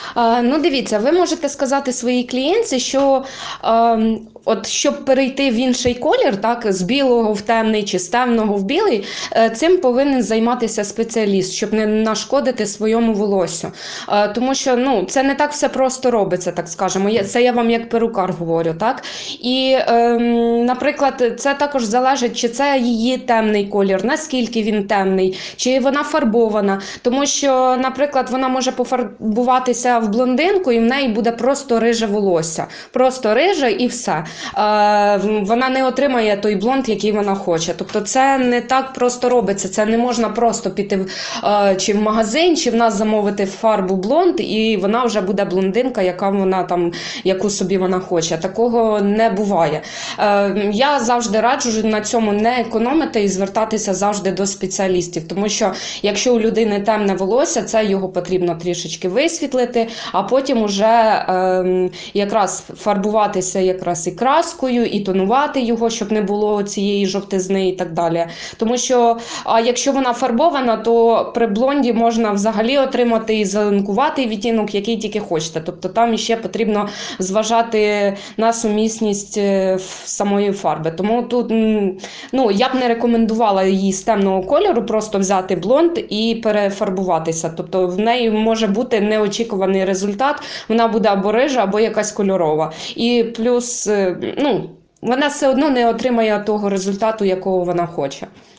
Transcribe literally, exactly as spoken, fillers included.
А, Ну, дивіться, ви можете сказати своїй клієнтці, що ем, от щоб перейти в інший колір, так, з білого в темний чи з темного в білий, е, цим повинен займатися спеціаліст, щоб не нашкодити своєму волосю. Е, тому що ну, це не так все просто робиться, так скажемо. Я- Це я вам як перукар говорю, так? І, ем, наприклад, це також залежить, чи це її темний колір, наскільки він темний, чи вона фарбована. Тому що, наприклад, вона може пофарбуватися в блондинку і в неї буде просто риже волосся. Просто риже і все. Е, вона не отримає той блонд, який вона хоче. Тобто це не так просто робиться. Це не можна просто піти в, е, чи в магазин, чи в нас замовити фарбу блонд, і вона вже буде блондинка, яка вона там, яку собі вона хоче. Такого не буває. Е, я завжди раджу на цьому не економити і звертатися завжди до спеціалістів. Тому що якщо у людини темне волосся, це його потрібно трішечки висвітлити, а потім уже е, якраз фарбуватися якраз і краскою, і тонувати його, щоб не було цієї жовтизни і так далі. Тому що, а якщо вона фарбована, то при блонді можна взагалі отримати і зеленкуватий відтінок, який тільки хочете. Тобто там ще потрібно зважати на сумісність самої фарби. Тому тут ну, я б не рекомендувала її з темного кольору просто взяти блонд і перефарбуватися. Тобто в неї може бути неочікуваний результат, вона буде або рижа, або якась кольорова. І плюс, ну, вона все одно не отримає того результату, якого вона хоче.